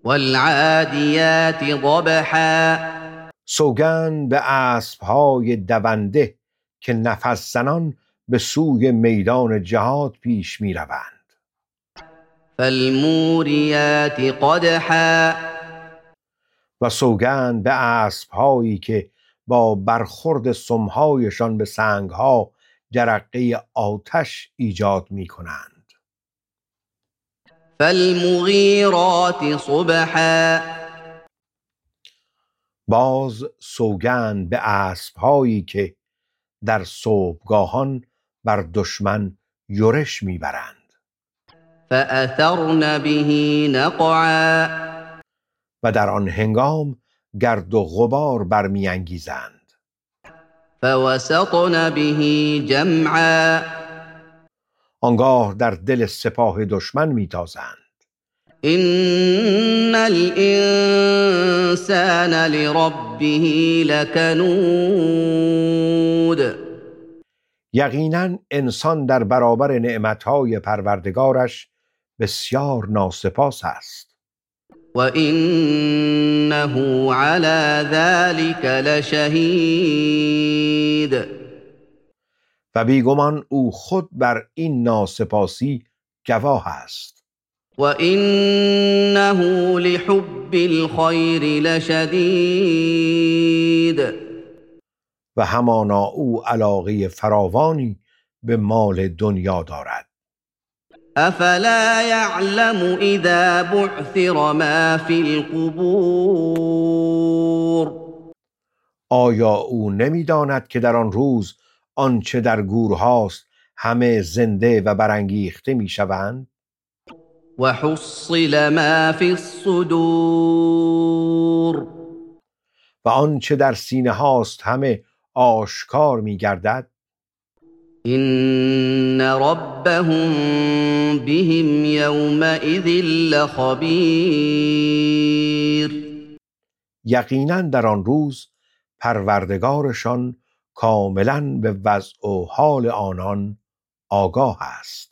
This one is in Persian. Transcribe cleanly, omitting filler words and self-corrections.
والعادیات ضبحا سوگند به اسب‌های دونده که نفس زنان به سوی میدان جهاد پیش می روند. فالموریات قدحا و سوگند به اسب‌هایی که با برخورد سمهایشان به سنگها جرقه آتش ایجاد می کنند. فالمغیرات صبحا باز سوگند به اسب‌هایی که در صبحگاهان بر دشمن یورش میبرند. فأثرن به نقعا و در آن هنگام گرد و غبار برمیانگیزند. فوسطن به جمعا آنگاه در دل سپاه دشمن میتازند. ان الانسان لربه لکنود یقینا انسان در برابر نعمتهای پروردگارش بسیار ناسپاس است. وانه علی ذلك لشهید و بیگمان او خود بر این ناسپاسی گواه است. وانه لحب الخیر لشدید و همانا او علاقه فراوانی به مال دنیا دارد. افلا یعلم اذا بعثر ما فی القبور آیا او نمیداند که در آن روز آنچه در گورهاست همه زنده و برانگیخته میشوند؟ و حصل ما فی الصدور و آنچه در سینه هاست همه آشکار میگردد؟ ان ربهم بهم یومئذ لخبیر یقینا در آن روز پروردگارشان کاملا به وضع و حال آنان آگاه است.